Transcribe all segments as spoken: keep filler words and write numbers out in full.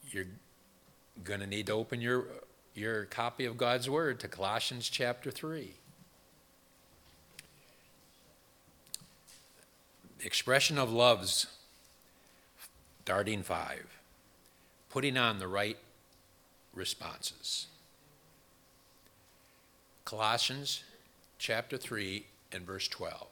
you're going to need to open your, your copy of God's Word to Colossians chapter three. The expression of love's starting five, putting on the right responses. Colossians chapter three and verse twelve.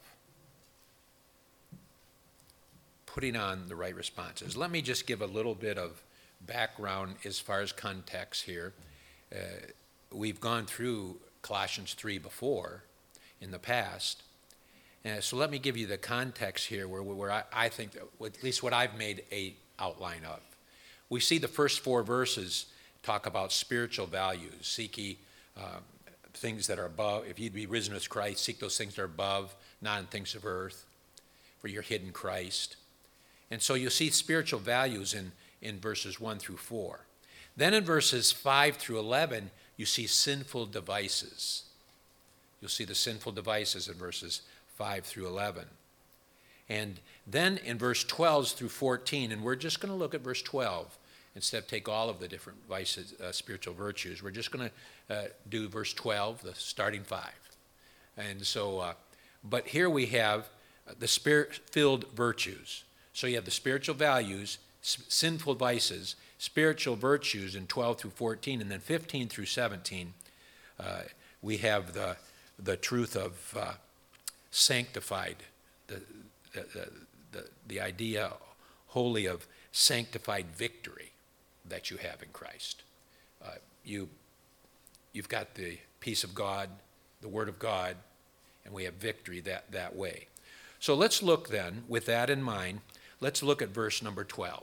Putting on the right responses. Let me just give a little bit of background as far as context here. Uh, we've gone through Colossians three before in the past. Uh, so let me give you the context here where, where I, I think, that, at least what I've made a outline of. We see the first four verses talk about spiritual values. Seek ye uh, things that are above. If you'd be risen with Christ, seek those things that are above, not in things of earth, for you're hid in Christ. And so you'll see spiritual values in, in verses one through four. Then in verses five through eleven, you see sinful devices. You'll see the sinful devices in verses five through eleven. And then in verse twelve through fourteen, and we're just going to look at verse twelve instead of take all of the different vices, uh, spiritual virtues. We're just going to uh, do verse twelve, the starting five. And so, uh, but here we have the spirit-filled virtues. So you have the spiritual values, s- sinful vices, spiritual virtues in twelve through fourteen, and then fifteen through seventeen, uh, we have the the truth of uh, sanctified, the, the, the, the idea wholly of sanctified victory that you have in Christ. Uh, you, you've got the peace of God, the Word of God, and we have victory that, that way. So let's look then, with that in mind, let's look at verse number twelve.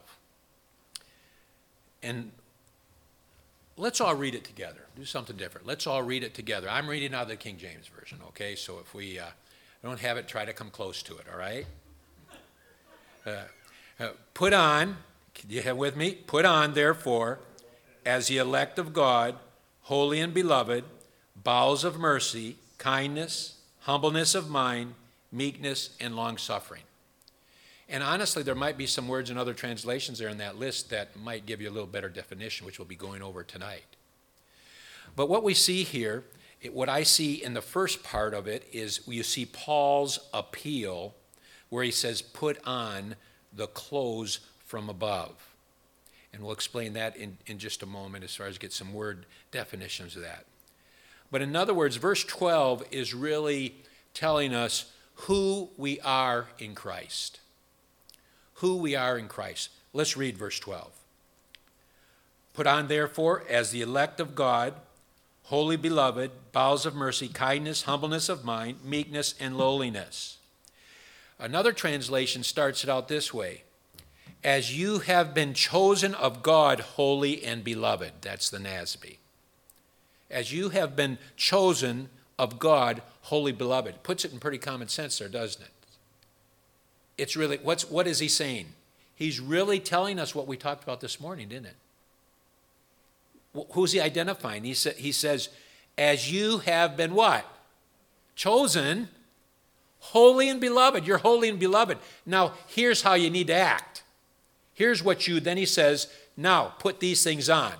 And let's all read it together. Do something different. Let's all read it together. I'm reading out of the King James Version, okay? So if we uh, don't have it, try to come close to it, all right? Uh, uh, put on, can you have with me? Put on, therefore, as the elect of God, holy and beloved, bowels of mercy, kindness, humbleness of mind, meekness, and long-suffering. And honestly, there might be some words in other translations there in that list that might give you a little better definition, which we'll be going over tonight. But what we see here, it, what I see in the first part of it is you see Paul's appeal where he says, put on the clothes from above. And we'll explain that in, in just a moment as far as get some word definitions of that. But in other words, verse twelve is really telling us who we are in Christ. Who we are in Christ. Let's read verse twelve. Put on, therefore, as the elect of God, holy beloved, bowels of mercy, kindness, humbleness of mind, meekness, and lowliness. Another translation starts it out this way. As you have been chosen of God, holy and beloved. That's the N A S B. As you have been chosen of God, holy beloved. Puts it in pretty common sense there, doesn't it? It's really, what's, what is he saying? He's really telling us what we talked about this morning, didn't it? Who's he identifying? He, sa- he says, as you have been what? Chosen, holy and beloved. You're holy and beloved. Now, here's how you need to act. Here's what you, then he says, now put these things on.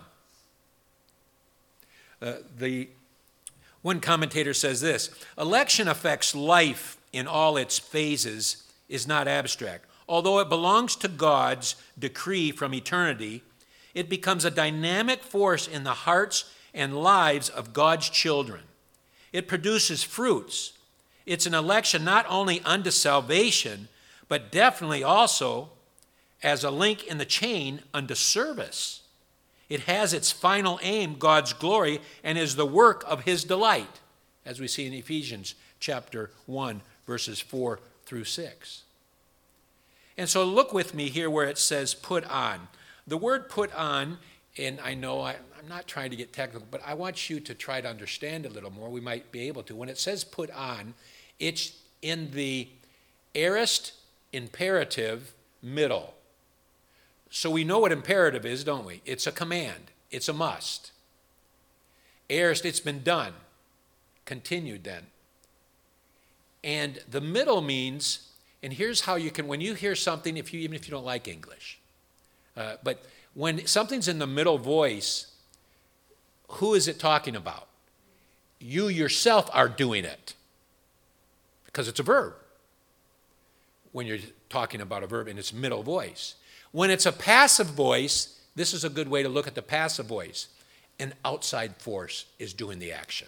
Uh, the one commentator says this, election affects life in all its phases, is not abstract. Although it belongs to God's decree from eternity, it becomes a dynamic force in the hearts and lives of God's children. It produces fruits. It's an election not only unto salvation, but definitely also as a link in the chain unto service. It has its final aim, God's glory, and is the work of his delight, as we see in Ephesians chapter one, verses four through six. And so look with me here where it says put on. The word put on, and I know I, I'm not trying to get technical, but I want you to try to understand a little more. We might be able to. When it says put on, it's in the aorist imperative middle. So we know what imperative is, don't we? It's a command. It's a must. Aorist, it's been done. Continued then. And the middle means, and here's how you can, when you hear something, if you even if you don't like English, uh, but When something's in the middle voice, who is it talking about? You yourself are doing it because it's a verb. When you're talking about a verb in its middle voice. When it's a passive voice, this is a good way to look at the passive voice. An outside force is doing the action.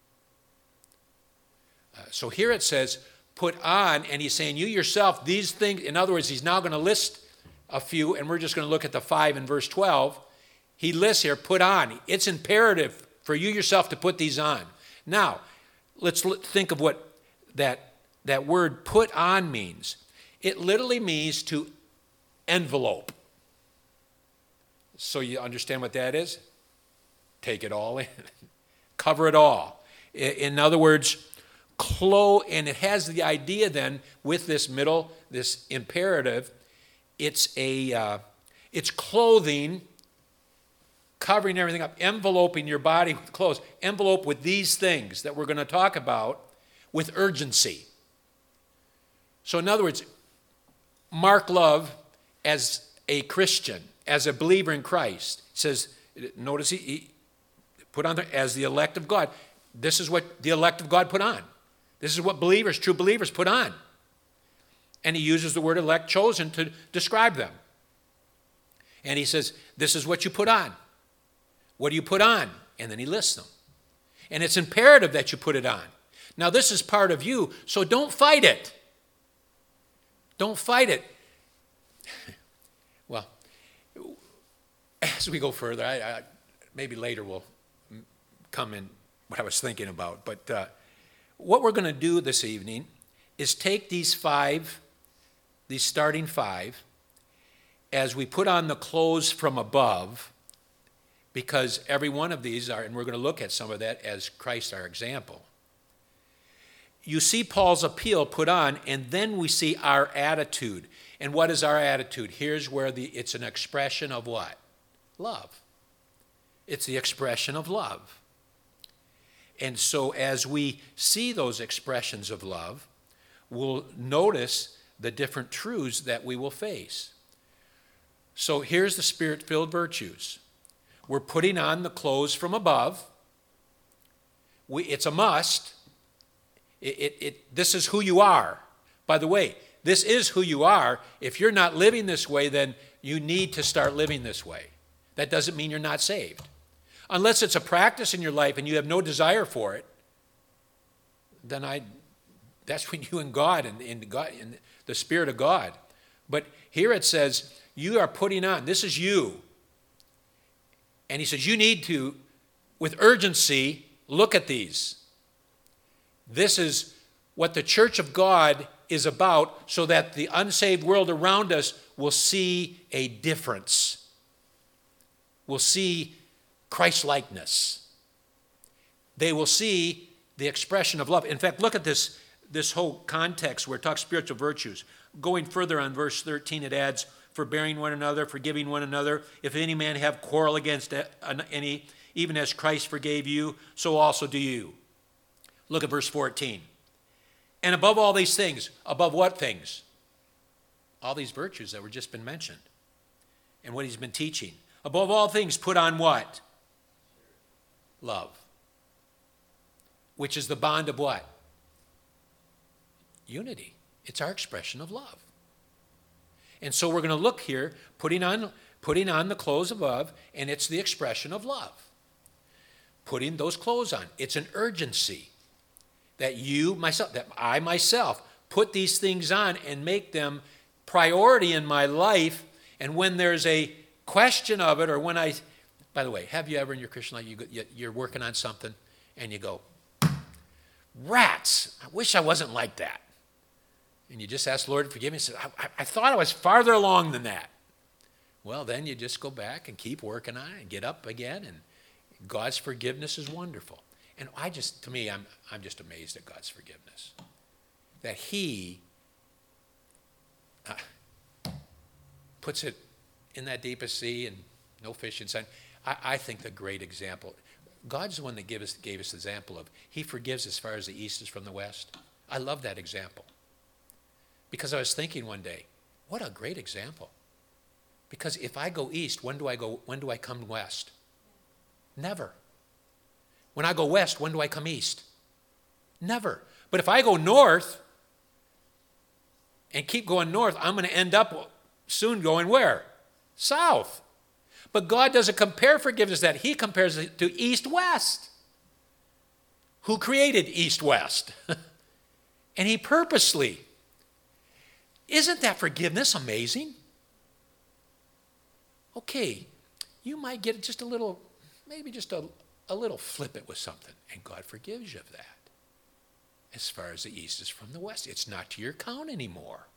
Uh, so here it says, put on, and he's saying, you yourself, these things, in other words, he's now going to list a few, and we're just going to look at the five in verse twelve. He lists here, put on. It's imperative for you yourself to put these on. Now, let's think of what that, that word put on means. It literally means to envelope. So you understand what that is? Take it all in. Cover it all. In other words, clothe, and it has the idea then with this middle, this imperative, it's a, uh, it's clothing, covering everything up, enveloping your body with clothes, envelope with these things that we're going to talk about with urgency. So in other words, mark love as a Christian, as a believer in Christ. It says, notice he, he put on there, as the elect of God. This is what the elect of God put on. This is what believers, true believers, put on. And he uses the word elect, chosen, to describe them. And he says, this is what you put on. What do you put on? And then he lists them. And it's imperative that you put it on. Now, this is part of you, so don't fight it. Don't fight it. Well, as we go further, I, I, maybe later we'll come in what I was thinking about. But uh, what we're going to do this evening is take these five, these starting five, as we put on the clothes from above, because every one of these are, and we're going to look at some of that as Christ our example. You see Paul's appeal put on, and then we see our attitude. And what is our attitude? Here's where the it's an expression of what? Love. It's the expression of love. And so as we see those expressions of love, we'll notice the different truths that we will face. So here's the Spirit-filled virtues. We're putting on the clothes from above. We, it's a must. It, it, it, this is who you are. By the way, this is who you are. If you're not living this way, then you need to start living this way. That doesn't mean you're not saved. Unless it's a practice in your life and you have no desire for it, then I, that's between you and God and, and God and the Spirit of God. But here it says, you are putting on, this is you. And he says, you need to, with urgency, look at these. This is what the church of God is about, so that the unsaved world around us will see a difference. Will see Christ-likeness. They will see the expression of love. In fact, look at this, this whole context where it talks spiritual virtues. Going further on verse thirteen, it adds, forbearing one another, forgiving one another. If any man have quarrel against any, even as Christ forgave you, so also do you. Look at verse fourteen. And above all these things, above what things? All these virtues that were just been mentioned and what he's been teaching. Above all things, put on what? Love. Which is the bond of what? Unity. It's our expression of love. And so we're going to look here, putting on, putting on the clothes above, and it's the expression of love. Putting those clothes on. It's an urgency that you, myself, that I myself put these things on and make them priority in my life. And when there's a question of it, or when I, by the way, have you ever in your Christian life, you, you're working on something and you go, rats, I wish I wasn't like that. And you just ask the Lord to forgive me and say, I, I thought I was farther along than that. Well, then you just go back and keep working on it and get up again, and God's forgiveness is wonderful. And I just, to me, I'm, I'm just amazed at God's forgiveness. That he uh, puts it in that deepest sea and no fish inside. I, I think the great example, God's the one that gave us, gave us the example of, he forgives as far as the east is from the west. I love that example. Because I was thinking one day, what a great example. Because if I go east, when do I go, when do I come west? Never. When I go west, when do I come east? Never. But if I go north and keep going north, I'm going to end up soon going where? South. But God doesn't compare forgiveness that. He compares it to east-west. Who created east-west? And he purposely. Isn't that forgiveness amazing? Okay, you might get just a little, maybe just a, a little flip it with something, and God forgives you of that. As far as the east is from the west, it's not to your account anymore.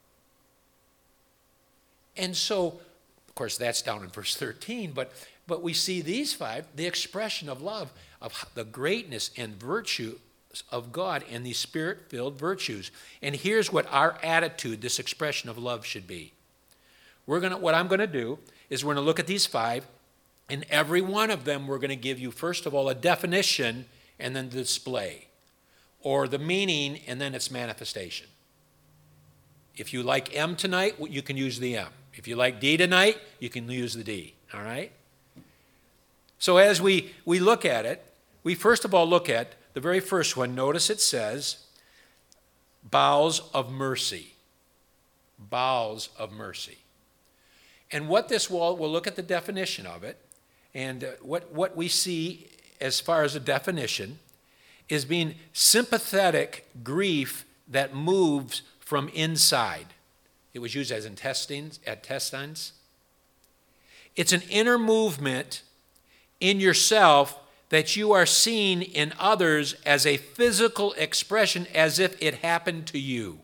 And so, of course, that's down in verse thirteen, but, but we see these five, the expression of love, of the greatness and virtue of God and these spirit-filled virtues. And here's what our attitude, this expression of love, should be. We're gonna, what I'm going to do is we're going to look at these five, and every one of them we're going to give you, first of all, a definition and then the display, or the meaning and then its manifestation. If you like M tonight, you can use the M. If you like D tonight, you can use the D, all right? So as we, we look at it, we first of all look at the very first one. Notice it says, bowels of mercy. Bowels of mercy. And what this will, we'll look at the definition of it, and uh, what, what we see as far as a definition is being sympathetic grief that moves from inside. It was used as intestines, intestines. It's an inner movement in yourself that you are seeing in others as a physical expression, as if it happened to you.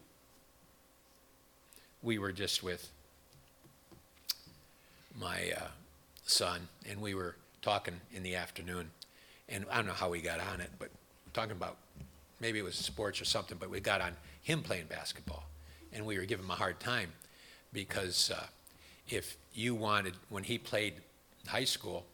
We were just with my uh, son, and we were talking in the afternoon, and I don't know how we got on it, but talking about, maybe it was sports or something, but we got on him playing basketball, and we were giving him a hard time because uh, if you wanted, when he played high school,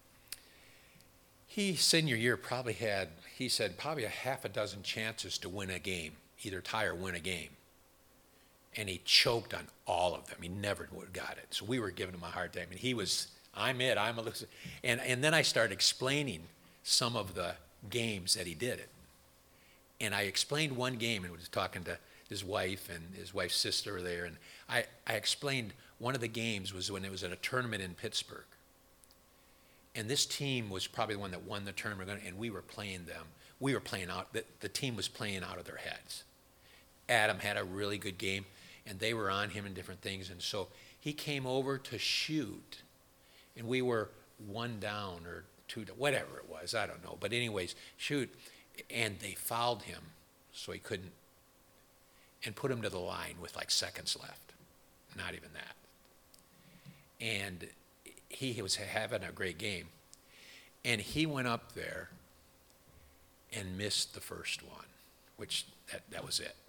he, senior year, probably had, he said, probably a half a dozen chances to win a game, either tie or win a game. And he choked on all of them. He never would have got it. So we were giving him a hard time. And he was, I'm it, I'm a loser. And, and then I started explaining some of the games that he did it. And I explained one game, and was talking to his wife and his wife's sister were there. And I, I explained one of the games was when it was in a tournament in Pittsburgh. And this team was probably the one that won the tournament, and we were playing them. We were playing out, the, the team was playing out of their heads. Adam had a really good game, and they were on him in different things. And so he came over to shoot, and we were one down or two, whatever it was, I don't know. But anyways, shoot, and they fouled him, so he couldn't, and put him to the line with like seconds left, not even that. And he was having a great game, and he went up there and missed the first one, which that, that was it.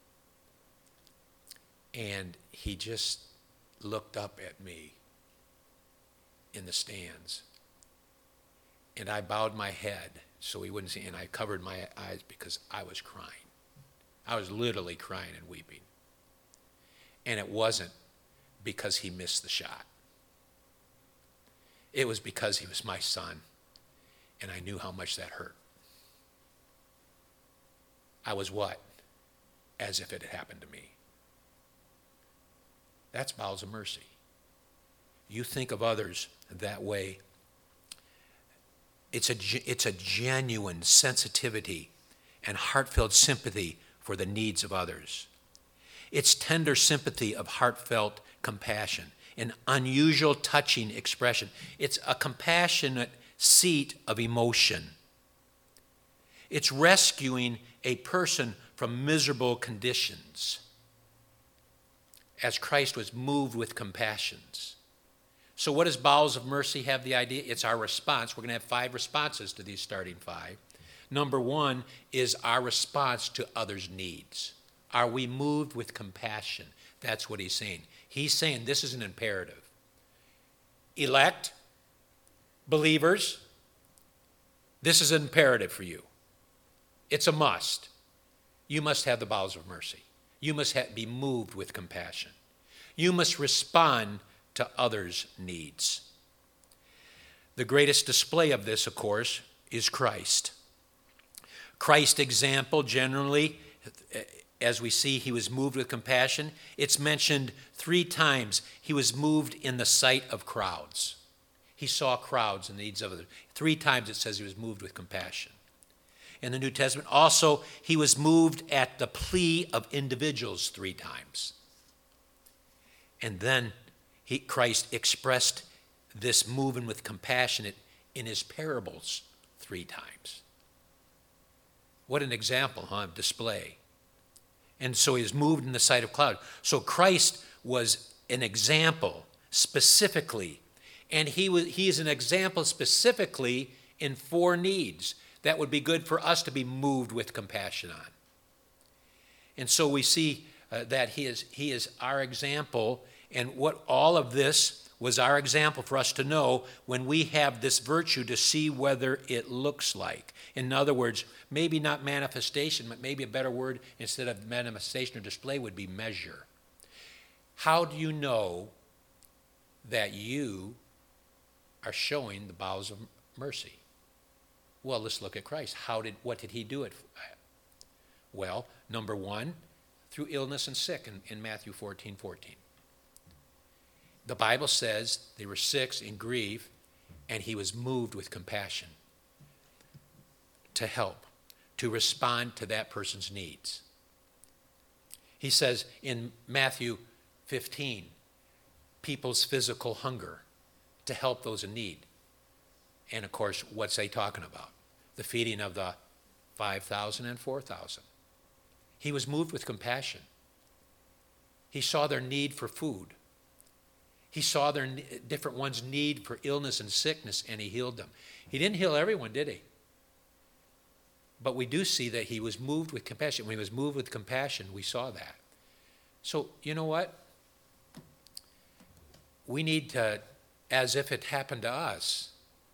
And he just looked up at me in the stands, and I bowed my head so he wouldn't see, and I covered my eyes because I was crying. I was literally crying and weeping. And it wasn't because he missed the shot. It was because he was my son, and I knew how much that hurt. I was what? As if it had happened to me. That's bowels of mercy. You think of others that way. It's a, it's a genuine sensitivity and heartfelt sympathy for the needs of others. It's tender sympathy of heartfelt compassion, an unusual touching expression. It's a compassionate seat of emotion. It's rescuing a person from miserable conditions, as Christ was moved with compassions. So what does bowels of mercy have the idea? It's our response. We're going to have five responses to these starting five. Number one is our response to others' needs. Are we moved with compassion? That's what he's saying. He's saying this is an imperative. Elect, believers, this is an imperative for you. It's a must. You must have the bowels of mercy. You must have, be moved with compassion. You must respond to others' needs. The greatest display of this, of course, is Christ. Christ's example generally, as we see, he was moved with compassion. It's mentioned three times. He was moved in the sight of crowds. He saw crowds and the needs of others. Three times it says he was moved with compassion. In the New Testament, also, he was moved at the plea of individuals three times. And then he, Christ expressed this moving with compassion in his parables three times. What an example, huh, of display. And so he was moved in the sight of cloud. So Christ was an example specifically, and he was, he is an example specifically in four needs that would be good for us to be moved with compassion on. And so we see uh, that he is, he is our example, and what all of this was our example for us to know when we have this virtue to see whether it looks like. In other words, maybe not manifestation, but maybe a better word instead of manifestation or display would be measure. How do you know that you are showing the bowels of mercy? Well, let's look at Christ. How did, what did he do it? Well, number one, through illness and sick in, in Matthew fourteen fourteen. The Bible says they were sick in grief, and he was moved with compassion to help, to respond to that person's needs. He says in Matthew fifteen, people's physical hunger, to help those in need. And of course, what's he talking about? The feeding of the five thousand and four thousand. He was moved with compassion. He saw their need for food. He saw their different ones' need for illness and sickness, and he healed them. He didn't heal everyone, did he? But we do see that he was moved with compassion. When he was moved with compassion, we saw that. So, you know what? We need to, as if it happened to us,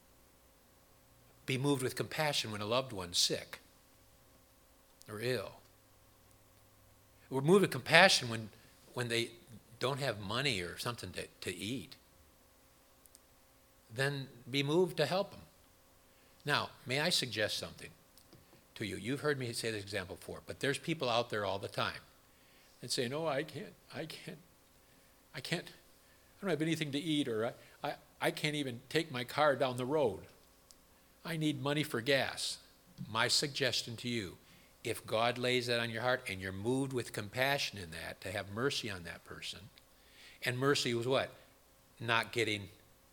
be moved with compassion when a loved one's sick or ill. We're moved with compassion when, when they don't have money or something to, to eat. Then be moved to help them. Now, may I suggest something to you? You've heard me say this example before, but there's people out there all the time that say, no, I can't, I can't, I can't, I don't have anything to eat, or I, I, I can't even take my car down the road. I need money for gas. My suggestion to you, if God lays that on your heart and you're moved with compassion in that, to have mercy on that person, and mercy was what? Not getting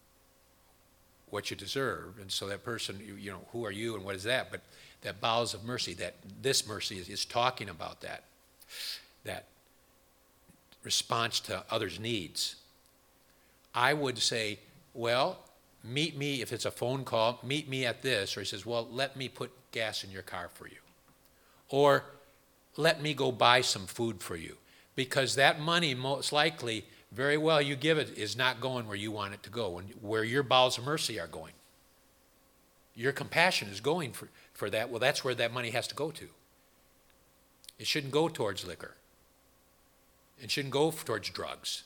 what you deserve. And so that person, you, you know, who are you and what is that? But that bowels of mercy, that this mercy is, is talking about that, that response to others' needs. I would say, well, meet me, if it's a phone call, meet me at this. Or he says, well, let me put gas in your car for you. Or let me go buy some food for you. Because that money, most likely, very well you give it, is not going where you want it to go, and where your bowels of mercy are going. Your compassion is going for, for that. Well, that's where that money has to go to. It shouldn't go towards liquor. It shouldn't go towards drugs.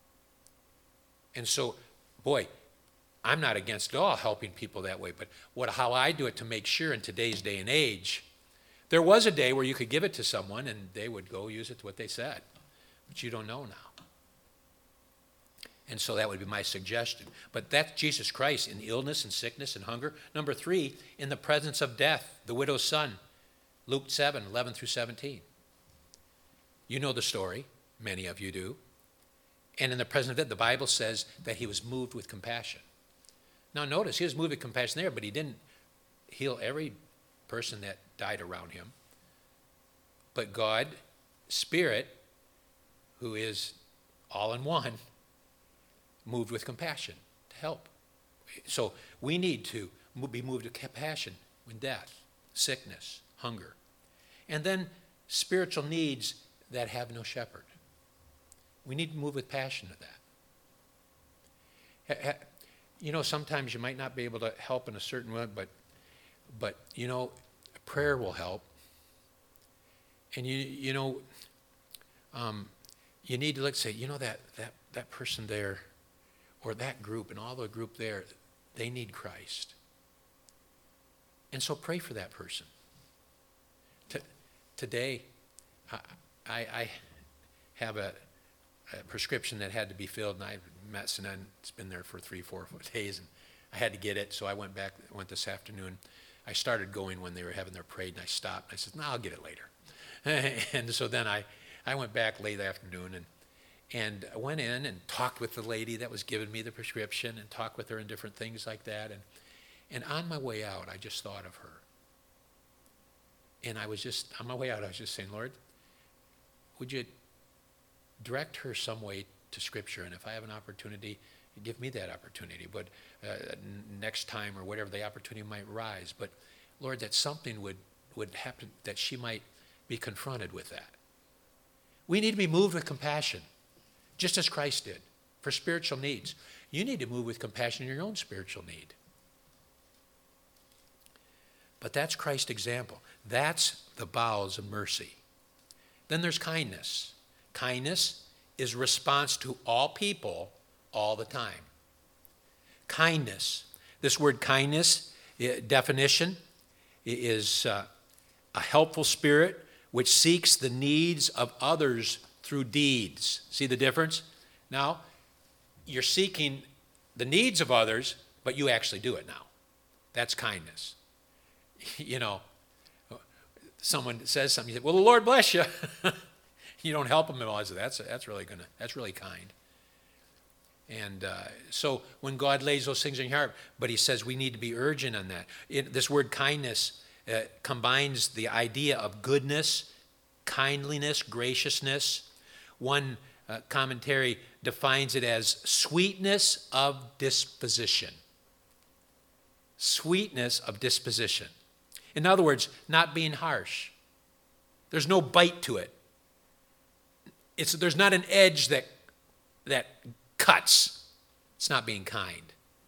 And so, boy, I'm not against at all helping people that way, but what, how I do it to make sure in today's day and age, there was a day where you could give it to someone and they would go use it to what they said, but you don't know now. And so that would be my suggestion. But that's Jesus Christ in illness and sickness and hunger. Number three, in the presence of death, the widow's son, Luke seven, eleven through seventeen. You know the story, many of you do. And in the presence of death, the Bible says that he was moved with compassion. Now notice, he was moved with compassion there, but he didn't heal every person that died around him. But God, Spirit, who is all in one, moved with compassion to help. So we need to be moved with compassion when death, sickness, hunger. And then spiritual needs that have no shepherd. We need to move with passion to that. You know, sometimes you might not be able to help in a certain way, but, but you know, prayer will help. And you, you know, um, you need to look, say, you know, that that that person there, or that group and all the group there, they need Christ. And so pray for that person. T- today, I, I, I have a, a prescription that had to be filled, and I met Sinan. It's been there for three, four days, and I had to get it, so I went back, went this afternoon. I started going when they were having their parade, and I stopped. I said, no, I'll get it later. And so then I, I went back late afternoon, and and I went in and talked with the lady that was giving me the prescription and talked with her and different things like that. And, and on my way out, I just thought of her. And I was just, on my way out, I was just saying, Lord, would you direct her some way to Scripture? And if I have an opportunity, give me that opportunity. But uh, next time or whatever the opportunity might rise. But Lord, that something would, would happen, that she might be confronted with that. We need to be moved with compassion, just as Christ did, for spiritual needs. You need to move with compassion in your own spiritual need. But that's Christ's example. That's the bowels of mercy. Then there's kindness. Kindness is response to all people all the time. Kindness. This word kindness, definition, is uh, a helpful spirit which seeks the needs of others through deeds. See the difference? Now, you're seeking the needs of others, but you actually do it now. That's kindness. You know, someone says something, you say, well, the Lord bless you. You don't help them at all. I say, that's, that's really gonna, that's really kind. And uh, so when God lays those things in your heart, but he says we need to be urgent on that. It, this word kindness uh, combines the idea of goodness, kindliness, graciousness. One uh, commentary defines it as sweetness of disposition. Sweetness of disposition. In other words, not being harsh. There's no bite to it. It's, there's not an edge that, that cuts. It's not being kind.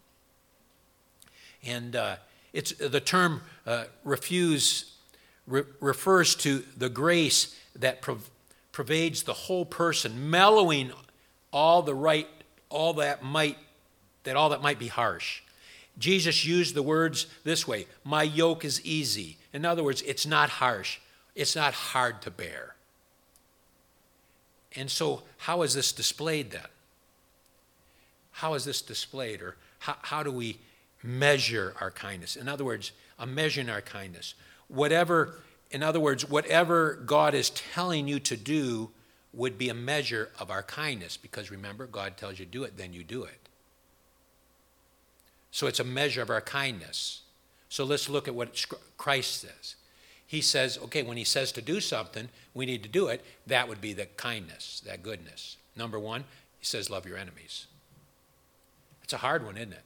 And uh, it's the term uh, refuse re- refers to the grace that prov- pervades the whole person, mellowing all the right, all that might, that all that might be harsh. Jesus used the words this way: my yoke is easy. In other words, it's not harsh. It's not hard to bear. And so how is this displayed then? How is this displayed, or how, how do we measure our kindness? In other words, I'm measuring our kindness. Whatever, in other words, whatever God is telling you to do would be a measure of our kindness, because remember, God tells you to do it, then you do it. So it's a measure of our kindness. So let's look at what Christ says. He says, okay, when he says to do something, we need to do it. That would be the kindness, that goodness. Number one, he says, love your enemies. It's a hard one, isn't it?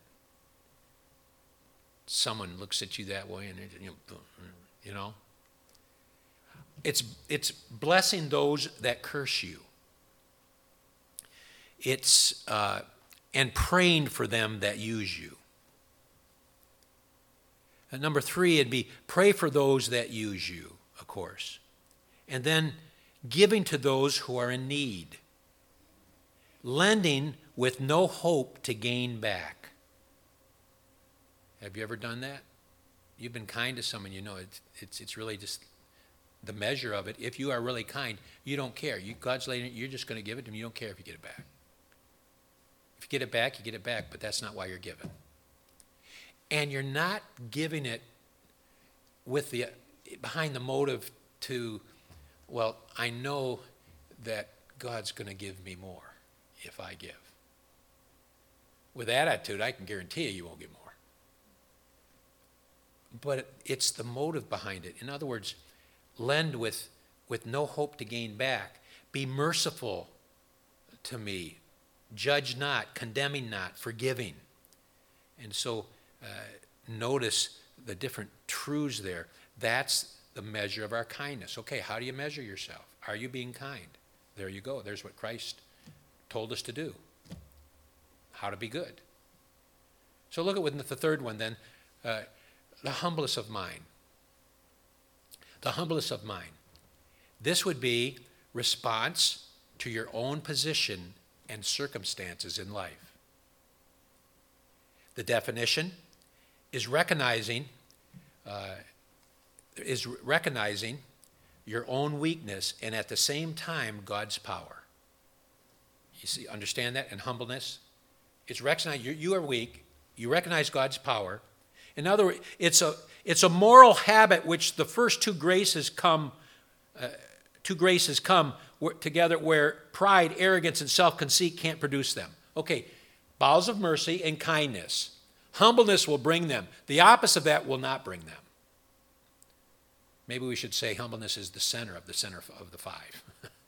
Someone looks at you that way and, you know, you know. It's, it's blessing those that curse you. It's, uh, and praying for them that use you. And number three, it'd be pray for those that use you, of course. And then giving to those who are in need. Lending with no hope to gain back. Have you ever done that? You've been kind to someone, you know, it's, it's, it's really just the measure of it. If you are really kind, you don't care. You, God's laying it, you're just going to give it to him. You don't care if you get it back. If you get it back, you get it back, but that's not why you're giving. And you're not giving it with the behind the motive to, well, I know that God's going to give me more if I give. With that attitude, I can guarantee you you won't get more. But it's the motive behind it. In other words, lend with, with no hope to gain back. Be merciful to me. Judge not, condemning not, forgiving. And so uh, notice the different truths there. That's the measure of our kindness. Okay, how do you measure yourself? Are you being kind? There you go. There's what Christ told us to do. How to be good. So look at with the third one then. Uh, the humblest of mind. The humblest of mind. This would be response to your own position and circumstances in life. The definition is recognizing, uh, is recognizing your own weakness and at the same time God's power. You see, understand that? And humbleness. It's recognizing you, you are weak. You recognize God's power. In other words, it's a it's a moral habit which the first two graces come, uh, two graces come together where pride, arrogance, and self-conceit can't produce them. Okay, bowels of mercy and kindness. Humbleness will bring them. The opposite of that will not bring them. Maybe we should say humbleness is the center of the center of the five.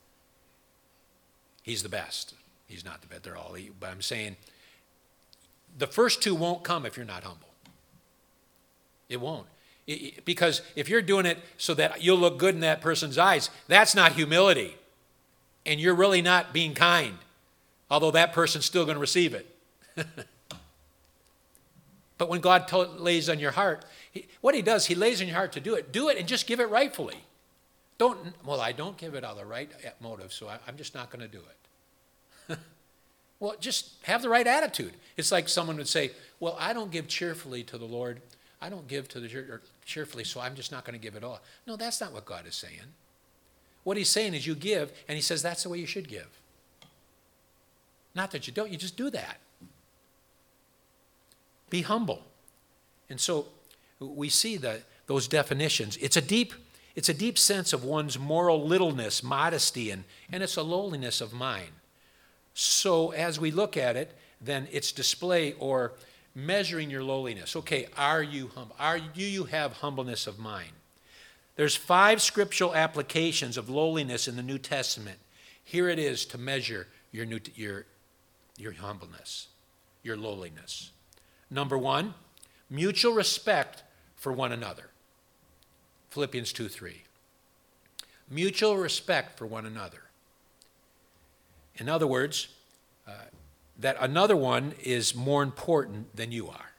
He's the best. He's not the best. They're all, but I'm saying the first two won't come if you're not humble. It won't. It, because if you're doing it so that you'll look good in that person's eyes, that's not humility. And you're really not being kind, although that person's still going to receive it. But when God to- lays on your heart, he, what he does, he lays on your heart to do it. Do it and just give it rightfully. Don't, well, I don't give it out of the right motive, so I, I'm just not going to do it. Well, just have the right attitude. It's like someone would say, well, I don't give cheerfully to the Lord. I don't give to the church cheerfully, so I'm just not going to give it all. No, that's not what God is saying. What he's saying is you give, and he says that's the way you should give. Not that you don't, you just do that. Be humble. And so we see the, those definitions. It's a deep, it's a deep sense of one's moral littleness, modesty, and, and it's a lowliness of mind. So as we look at it, then it's display or measuring your lowliness. Okay, are you humble? Are, do you have humbleness of mind? There's five scriptural applications of lowliness in the New Testament. Here it is to measure your, new, your, your humbleness, your lowliness. Number one, mutual respect for one another. Philippians two three. Mutual respect for one another. In other words, uh, that another one is more important than you are.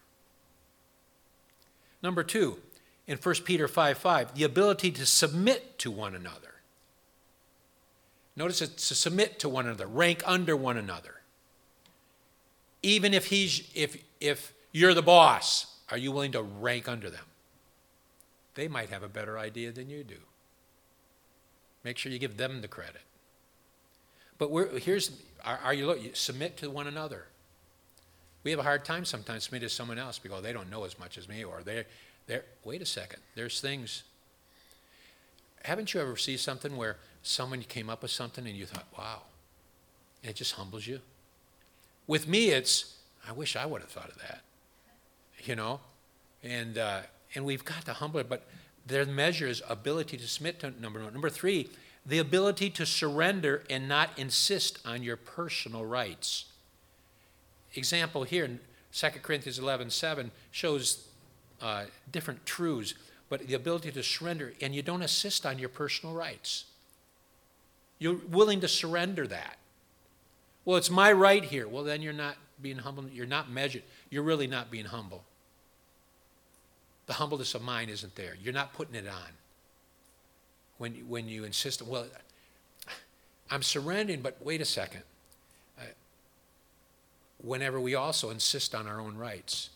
Number two, in First Peter five five, the ability to submit to one another. Notice it's to submit to one another, rank under one another. Even if he's if if you're the boss, are you willing to rank under them? They might have a better idea than you do. Make sure you give them the credit. But we're, here's, are, are you, look, you submit to one another. We have a hard time sometimes submitting to someone else because they don't know as much as me, or they're, they're, wait a second, there's things. Haven't you ever seen something where someone came up with something and you thought, wow, and it just humbles you? With me, it's, I wish I would have thought of that, you know? And, uh, and we've got to humble it, but their measure is ability to submit to number one. Number three, the ability to surrender and not insist on your personal rights. Example here in Second Corinthians eleven seven shows uh, different truths, but the ability to surrender, and you don't insist on your personal rights. You're willing to surrender that. Well, it's my right here. Well, then you're not being humble. You're not measured. You're really not being humble. The humbleness of mind isn't there. You're not putting it on. When, when you insist, well, I'm surrendering, but wait a second. Uh, whenever we also insist on our own rights.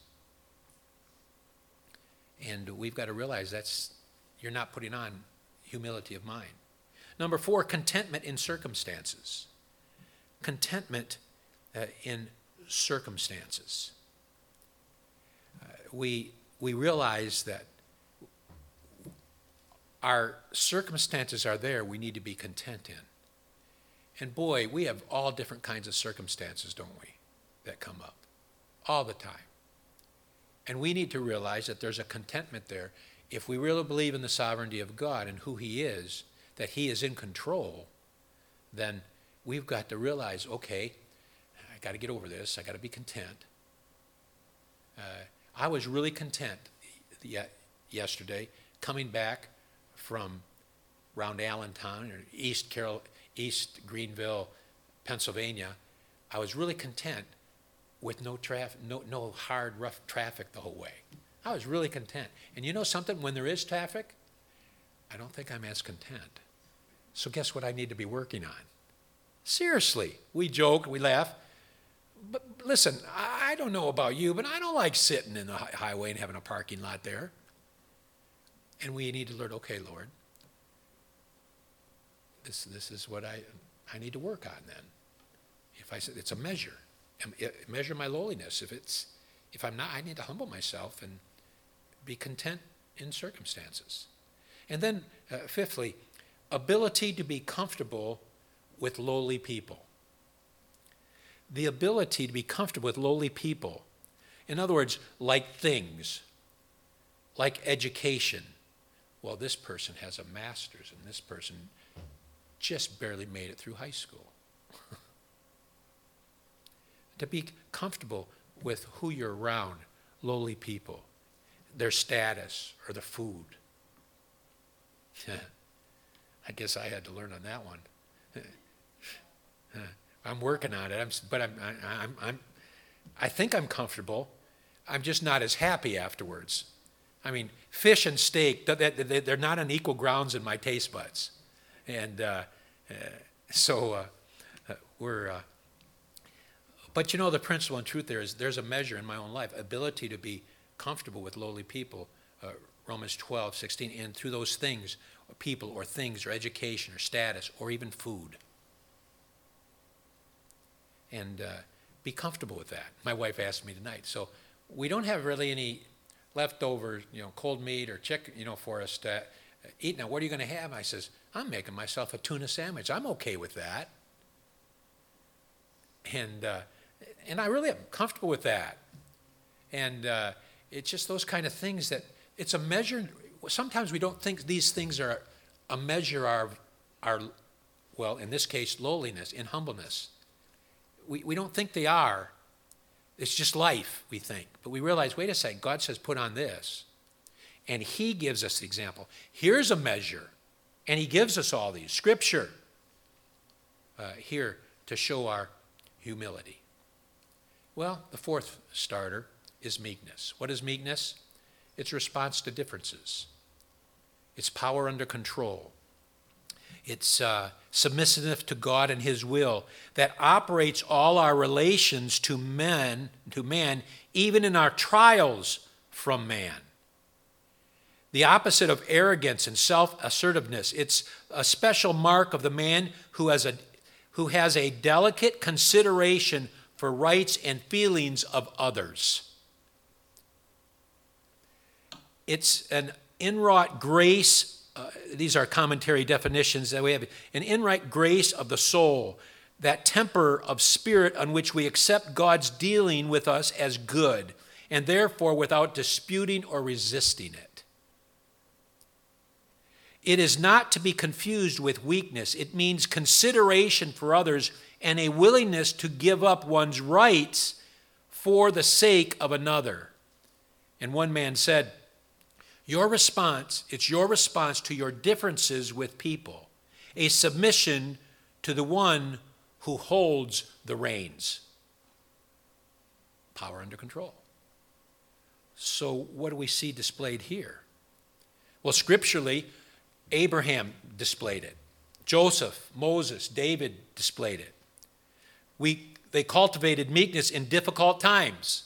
And we've got to realize that's, you're not putting on humility of mind. Number four, contentment in circumstances. Contentment uh, in circumstances. Uh, we, we realize that our circumstances are there, we need to be content in. And boy, we have all different kinds of circumstances, don't we, that come up all the time. And we need to realize that there's a contentment there. If we really believe in the sovereignty of God and who he is, that he is in control, then we've got to realize, okay, I got to get over this. I got to be content. Uh, I was really content yesterday coming back from around Allentown or East Carroll, East Greenville, Pennsylvania. I was really content with no traffic, no, no hard, rough traffic the whole way. I was really content. And you know something? When there is traffic, I don't think I'm as content. So guess what I need to be working on? Seriously, we joke, we laugh. But listen, I I don't know about you, but I don't like sitting in the hi- highway and having a parking lot there. And we need to learn, okay, Lord, this, this is what I, I need to work on then. If I said it's a measure, Am- it- measure my lowliness. If it's, if I'm not, I need to humble myself and be content in circumstances. And then, uh, fifthly, ability to be comfortable with lowly people. The ability to be comfortable with lowly people. In other words, like things, like education. Well, this person has a master's and this person just barely made it through high school. To be comfortable with who you're around, lowly people, their status or the food. I guess I had to learn on that one. I'm working on it, I'm, but I'm, I, I'm, I'm, I think I'm comfortable. I'm just not as happy afterwards. I mean, fish and steak, they're not on equal grounds in my taste buds. And uh, uh, so uh, we're, uh, but you know, the principle and truth there is there's a measure in my own life, ability to be comfortable with lowly people, uh, Romans twelve, sixteen, and through those things, people or things or education or status or even food. And uh, be comfortable with that. My wife asked me tonight. So we don't have really any leftover, you know, cold meat or chicken, you know, for us to eat. Now, what are you going to have? I says, I'm making myself a tuna sandwich. I'm okay with that. And uh, and I really am comfortable with that. And uh, it's just those kind of things that it's a measure. Sometimes we don't think these things are a measure of our, well, in this case, lowliness, in humbleness. We, we don't think they are. It's just life, we think. But we realize, wait a second, God says put on this. And he gives us the example. Here's a measure. And he gives us all these. Scripture uh, here to show our humility. Well, the fourth starter is meekness. What is meekness? It's response to differences. It's power under control. It's uh, submissive to God and his will that operates all our relations to men, to man, even in our trials from man. The opposite of arrogance and self-assertiveness. It's a special mark of the man who has a, who has a delicate consideration for rights and feelings of others. It's an inwrought grace. Uh, these are commentary definitions that we have. An inwrought grace of the soul, that temper of spirit on which we accept God's dealing with us as good, and therefore without disputing or resisting it. It is not to be confused with weakness. It means consideration for others and a willingness to give up one's rights for the sake of another. And one man said, Your response, it's your response to your differences with people, a submission to the one who holds the reins. Power under control. So what do we see displayed here? Well, scripturally, Abraham displayed it. Joseph, Moses, David displayed it. We, they cultivated meekness in difficult times.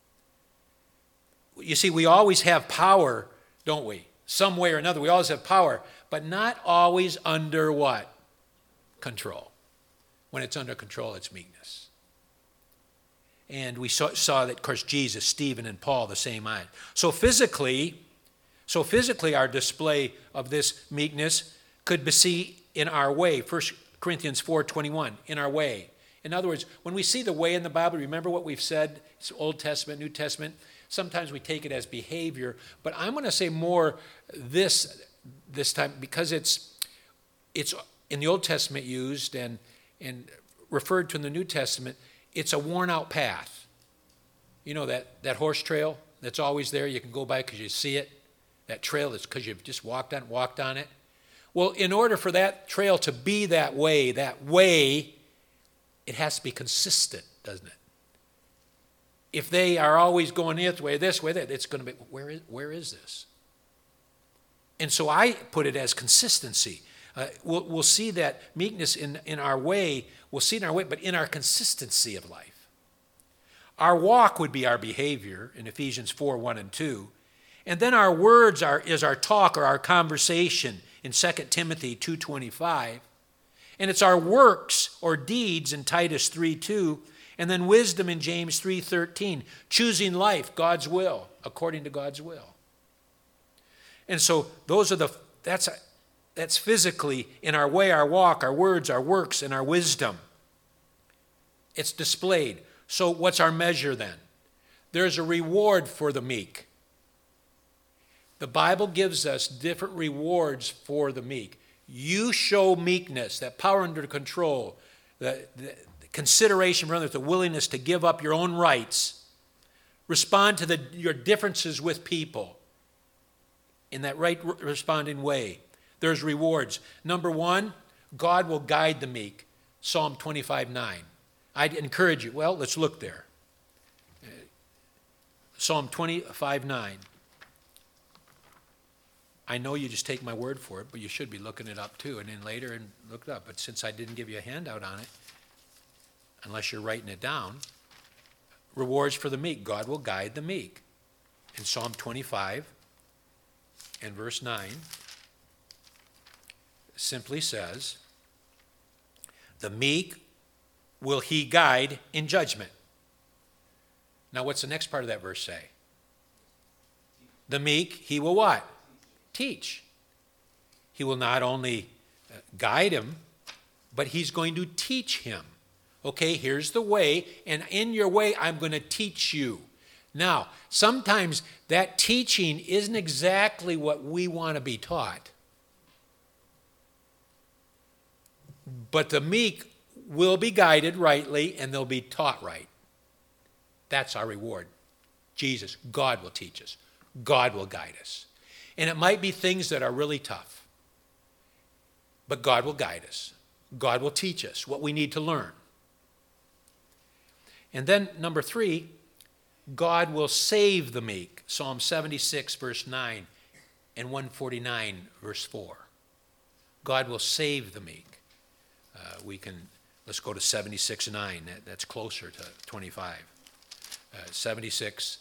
You see, we always have power, don't we? Some way or another, we always have power, but not always under what? Control. When it's under control, it's meekness. And we saw, saw that, of course, Jesus, Stephen, and Paul, the same eye. So physically, so physically, our display of this meekness could be seen in our way. First Corinthians four twenty-one, in our way. In other words, when we see the way in the Bible, remember what we've said, it's Old Testament, New Testament, sometimes we take it as behavior, but I'm going to say more this this time because it's it's in the Old Testament used and and referred to in the New Testament. It's a worn out path. You know that that horse trail that's always there. You can go by because you see it. That trail is because you've just walked on walked on it. Well, in order for that trail to be that way, that way, it has to be consistent, doesn't it? If they are always going this way, this way, that, it's going to be, where is, where is this? And so I put it as consistency. Uh, we'll, we'll see that meekness in, in our way, we'll see it in our way, but in our consistency of life. Our walk would be our behavior in Ephesians four, one and two. And then our words are, is our talk or our conversation in Second Timothy two twenty-five. And it's our works or deeds in Titus three two. And then wisdom in James three thirteen. Choosing life, God's will, according to God's will. And so those are the, that's, that's physically in our way, our walk, our words, our works, and our wisdom. It's displayed. So what's our measure then? There's a reward for the meek. The Bible gives us different rewards for the meek. You show meekness, that power under control, the, the consideration for others, the willingness to give up your own rights, respond to the, your differences with people in that right responding way. There's rewards. Number one, God will guide the meek. Psalm twenty-five nine. I'd encourage you, well, let's look there. Psalm twenty-five nine. I know you just take my word for it, but you should be looking it up too, and then later and look it up. But since I didn't give you a handout on it, unless you're writing it down, rewards for the meek. God will guide the meek. In Psalm twenty-five and verse nine, simply says, the meek will he guide in judgment. Now what's the next part of that verse say? The meek he will what? Teach. He will not only guide him, but he's going to teach him. Okay, here's the way, and in your way, I'm going to teach you. Now, sometimes that teaching isn't exactly what we want to be taught. But the meek will be guided rightly, and they'll be taught right. That's our reward. Jesus, God will teach us. God will guide us. And it might be things that are really tough. But God will guide us. God will teach us what we need to learn. And then number three, God will save the meek. Psalm seventy-six verse nine and one forty-nine verse four. God will save the meek. Uh, we can, let's go to seventy-six nine. That, that's closer to twenty-five. Uh, seventy-six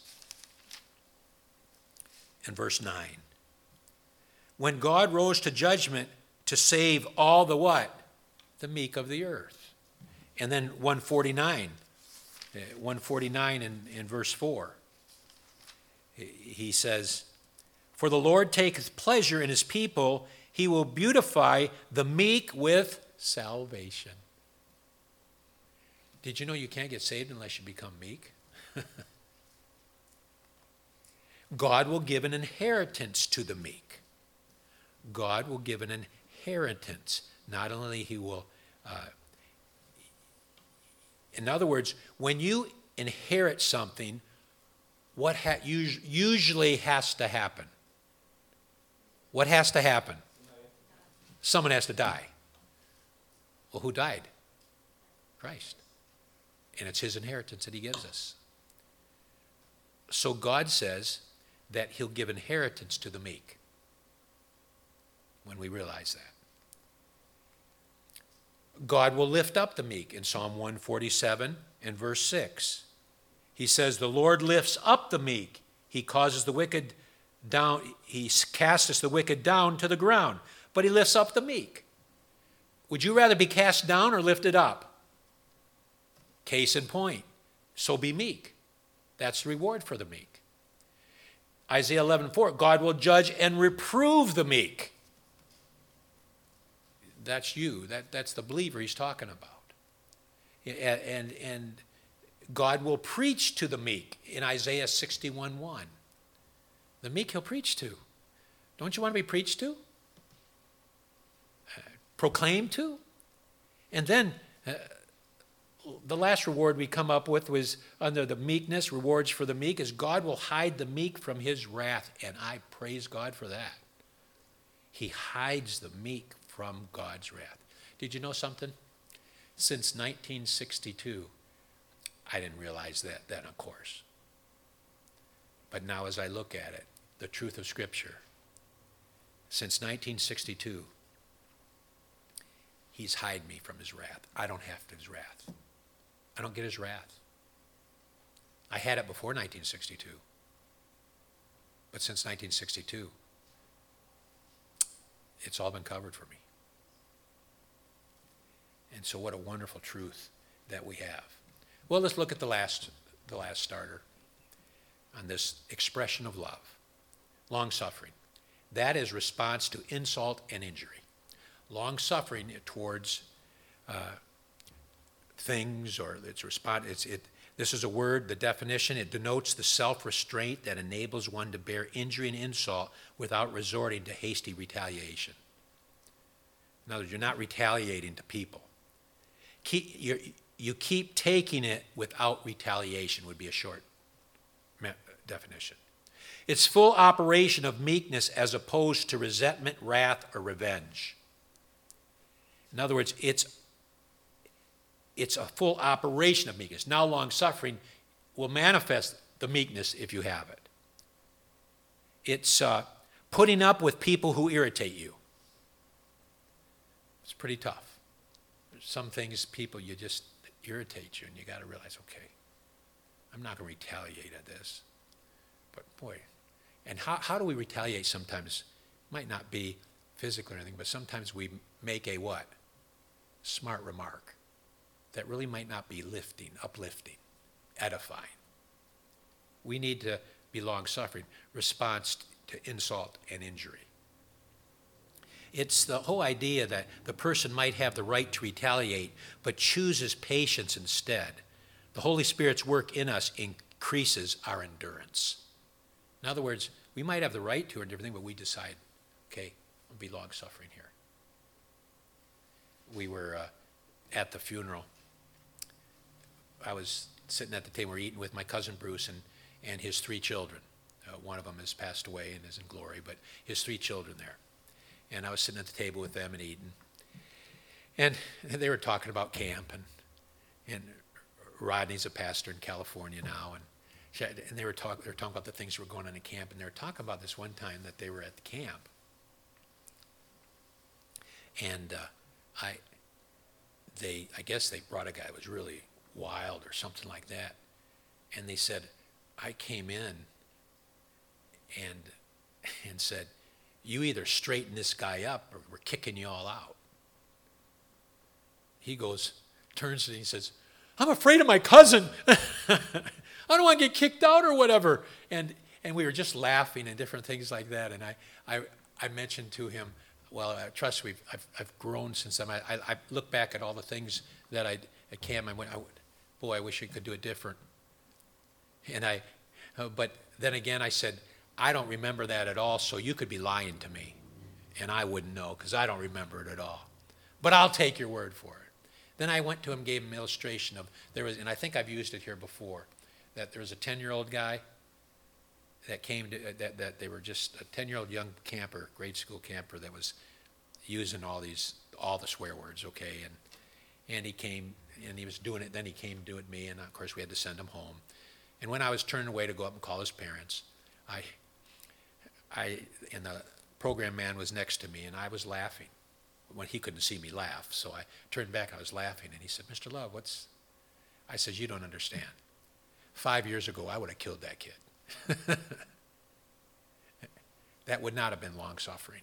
and verse nine. When God rose to judgment to save all the what? The meek of the earth. And then one forty-nine. one forty-nine in, in verse four. He says, for the Lord taketh pleasure in his people. He will beautify the meek with salvation. Did you know you can't get saved unless you become meek? God will give an inheritance to the meek. God will give an inheritance. Not only he will, uh, in other words, when you inherit something, what ha- us- usually has to happen? What has to happen? Someone has to die. Well, who died? Christ. And it's his inheritance that he gives us. So God says that he'll give inheritance to the meek when we realize that. God will lift up the meek in Psalm one forty-seven and verse six. He says, the Lord lifts up the meek. He causes the wicked down, he casteth the wicked down to the ground, but he lifts up the meek. Would you rather be cast down or lifted up? Case in point, so be meek. That's the reward for the meek. Isaiah eleven four, God will judge and reprove the meek. That's you. That, that's the believer he's talking about. And, and, and God will preach to the meek in Isaiah sixty-one one. The meek he'll preach to. Don't you want to be preached to? Uh, proclaimed to? And then uh, the last reward we come up with was under the meekness, rewards for the meek, is God will hide the meek from his wrath. And I praise God for that. He hides the meek from God's wrath. Did you know something? Since nineteen sixty-two, I didn't realize that then, of course. But now as I look at it, the truth of Scripture, since nineteen sixty-two, he's hid me from his wrath. I don't have his wrath. I don't get his wrath. had it before nineteen sixty-two. But since nineteen sixty-two, it's all been covered for me. And so what a wonderful truth that we have. Well, let's look at the last, the last starter on this expression of love. Long-suffering. That is response to insult and injury. Long-suffering towards uh, things, or it's response. It's it. This is a word. The definition. It denotes the self-restraint that enables one to bear injury and insult without resorting to hasty retaliation. In other words, you're not retaliating to people. Keep, you're, you keep taking it without retaliation would be a short definition. It's full operation of meekness as opposed to resentment, wrath, or revenge. In other words, it's, it's a full operation of meekness. Now long-suffering will manifest the meekness if you have it. It's uh, putting up with people who irritate you. It's pretty tough. There's some things, people, you just irritate you, and you got to realize, okay, I'm not going to retaliate at this. But boy, and how, how do we retaliate sometimes? Might not be physical or anything, but sometimes we make a what? Smart remark that really might not be lifting, uplifting, edifying. We need to be long-suffering, response to insult and injury. It's the whole idea that the person might have the right to retaliate, but chooses patience instead. The Holy Spirit's work in us increases our endurance. In other words, we might have the right to or different thing, but we decide, okay, I'll be long-suffering here. We were uh, at the funeral. I was sitting at the table, we were eating with my cousin Bruce and, and his three children. Uh, one of them has passed away and is in glory, but his three children there. And I was sitting at the table with them and eating. And they were talking about camp, and, and Rodney's a pastor in California now, and she, and they were, talk, they were talking about the things that were going on in camp, and they were talking about this one time that they were at the camp. And uh, I, they, I guess they brought a guy that was really wild or something like that. And they said, I came in and, and said, you either straighten this guy up or we're kicking you all out. He goes, turns to me and he says, I'm afraid of my cousin. I don't want to get kicked out or whatever. And and we were just laughing and different things like that. And I I, I mentioned to him, well, uh, trust me, I've, I've grown since then. I, I, I look back at all the things that I at camp. I went, I, boy, I wish I could do it different. And I, uh, but then again, I said, I don't remember that at all, so you could be lying to me, and I wouldn't know because I don't remember it at all. But I'll take your word for it. Then I went to him, gave him an illustration of, there was, and I think I've used it here before, that there was a ten-year-old guy that came to, that, that they were just a ten-year-old young camper, grade school camper that was using all these, all the swear words, okay, and, and he came, and he was doing it, then he came to do it me, and of course we had to send him home. And when I was turning away to go up and call his parents, I, I, and the program man was next to me, and I was laughing when he couldn't see me laugh. So I turned back, I was laughing, and he said, Mister Love, what's, I said, you don't understand. Five years ago, I would have killed that kid. That would not have been long-suffering.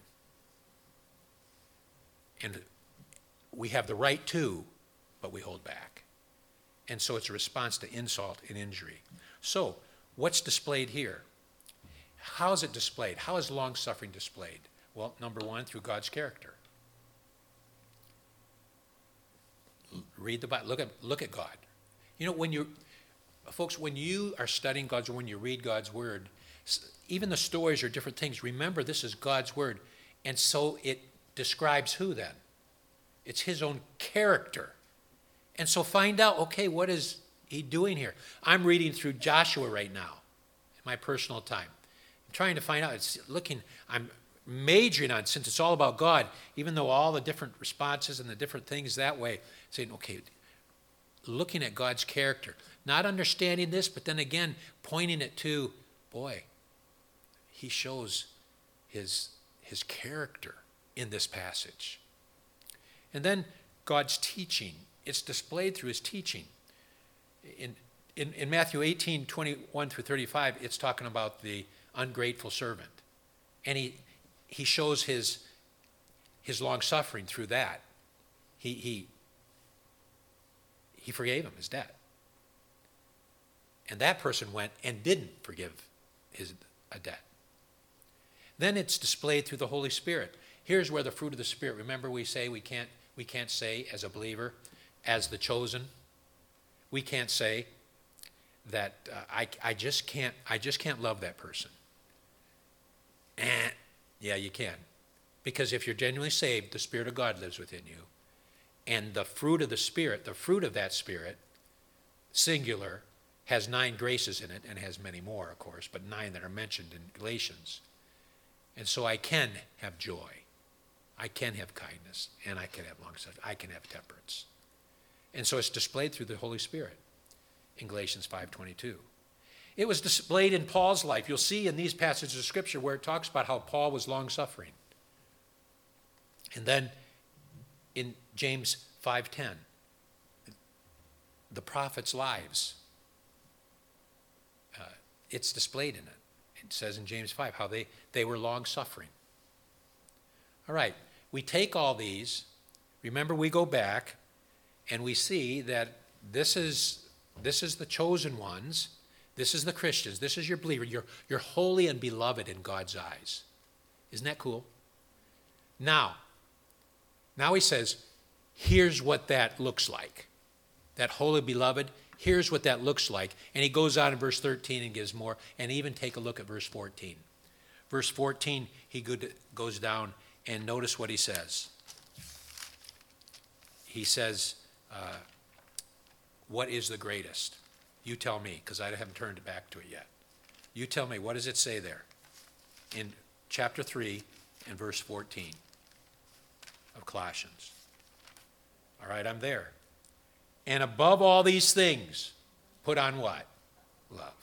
And we have the right to, but we hold back. And so it's a response to insult and injury. So what's displayed here? How is it displayed? How is long-suffering displayed? Well, number one, through God's character. Read the Bible. Look at, look at God. You know, when you, folks, when you are studying God's word, when you read God's word, even the stories are different things. Remember, this is God's word. And so it describes who then? It's his own character. And so find out, okay, what is he doing here? I'm reading through Joshua right now, in my personal time. I'm trying to find out. It's looking, I'm majoring on, since it's all about God, even though all the different responses and the different things that way, saying, okay, looking at God's character, not understanding this, but then again, pointing it to, boy, he shows his, his character in this passage. And then God's teaching. It's displayed through his teaching. In, in, in Matthew eighteen, twenty-one through thirty-five, it's talking about the ungrateful servant. And he, he shows his, his long suffering through that. He, he, he forgave him his debt. And that person went and didn't forgive his a debt. Then it's displayed through the Holy Spirit. Here's where the fruit of the Spirit, remember we say we can't, we can't say as a believer, as the chosen, we can't say that uh, I, I just can't, I just can't love that person. Eh, yeah, you can. Because if you're genuinely saved, the Spirit of God lives within you. And the fruit of the Spirit, the fruit of that Spirit, singular, has nine graces in it and has many more, of course, but nine that are mentioned in Galatians. And so I can have joy. I can have kindness, and I can have long suffering. I can have temperance. And so it's displayed through the Holy Spirit in Galatians five twenty-two. It was displayed in Paul's life. You'll see in these passages of Scripture where it talks about how Paul was long-suffering. And then in James five ten, the prophets' lives, uh, it's displayed in it. It says in James five how they, they were long-suffering. All right, we take all these. Remember, we go back and we see that this is, this is the chosen ones. This is the Christians. This is your believer. You're, you're holy and beloved in God's eyes. Isn't that cool? Now, now he says, here's what that looks like. That holy beloved, here's what that looks like. And he goes on in verse thirteen and gives more. And even take a look at verse fourteen. Verse fourteen, he goes down and notice what he says. He says, uh, what is the greatest? You tell me, because I haven't turned back to it yet. You tell me, what does it say there? In chapter three and verse fourteen of Colossians. All right, I'm there. And above all these things, put on what? Love.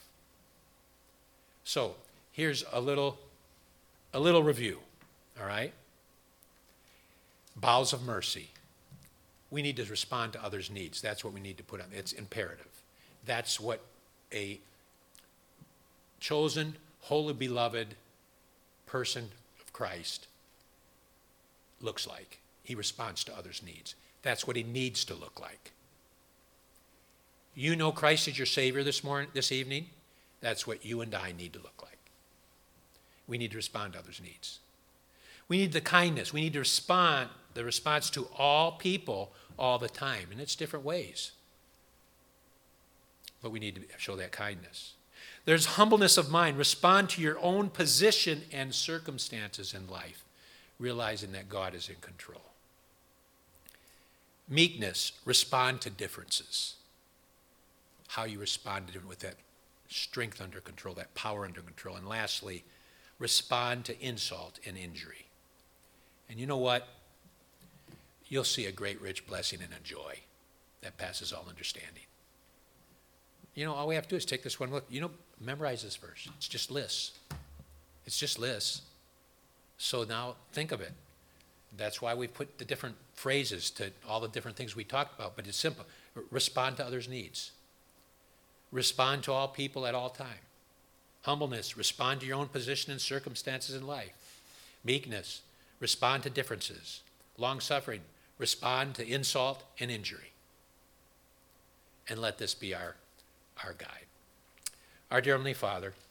So here's a little, a little review, all right? Bowels of mercy. We need to respond to others' needs. That's what we need to put on. It's imperative. That's what a chosen, holy, beloved person of Christ looks like. He responds to others' needs. That's what he needs to look like. You know Christ is your Savior this morning, this evening. That's what you and I need to look like. We need to respond to others' needs. We need the kindness. We need to respond, the response to all people all the time. And it's different ways. But we need to show that kindness. There's humbleness of mind. Respond to your own position and circumstances in life, realizing that God is in control. Meekness. Respond to differences. How you respond to it with that strength under control, that power under control. And lastly, respond to insult and injury. And you know what? You'll see a great rich blessing and a joy that passes all understanding. You know, all we have to do is take this one look. You know, memorize this verse. It's just lists. It's just lists. So now think of it. That's why we put the different phrases to all the different things we talked about. But it's simple. Respond to others' needs. Respond to all people at all time. Humbleness. Respond to your own position and circumstances in life. Meekness. Respond to differences. Long-suffering. Respond to insult and injury. And let this be our, our guide. Our dear Heavenly Father,